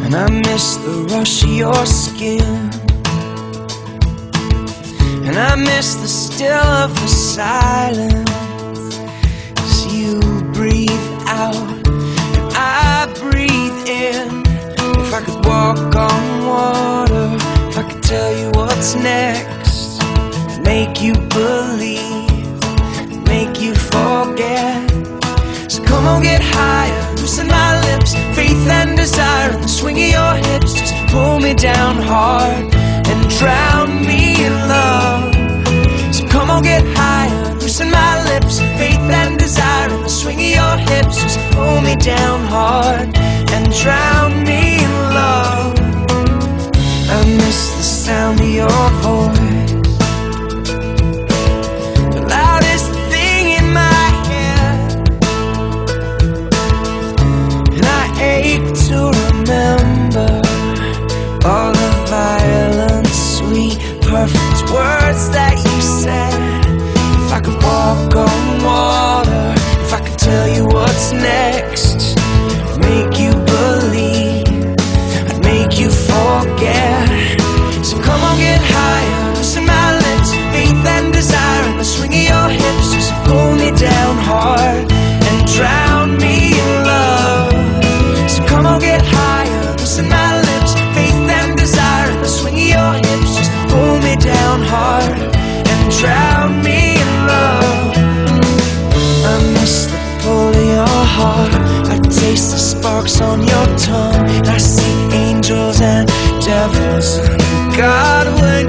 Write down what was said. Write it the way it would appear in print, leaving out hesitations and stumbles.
And I miss the rush of your skin, and I miss the still of the silence. As you breathe out and I breathe in. If I could walk on water, if I could tell you what's next, make you believe, make you forget. So come on, get higher, loosen my lips, faith and desire in the swing of your hips. Just pull me down hard and drown me in love. So come on, get higher, loosen my lips, faith and desire in the swing of your hips. Just pull me down hard and drown me in love. I miss the sound of your voice, the loudest thing in my head, and I ache to remember all the violent, sweet, perfect words that you said. If I could walk on water, if I could tell you what's next, make you believe, I'd make you forget. So come on, get higher, loosen my lips, faith and desire in the swing of your hips. Just pull me down hard and drown me in love. So come on, get higher, loosen my lips, faith and desire in the swing of your hips. Just pull me down hard and drown me in love. I miss the pull of your heart, I taste the sparks on your tongue, and I see angels and devils and God when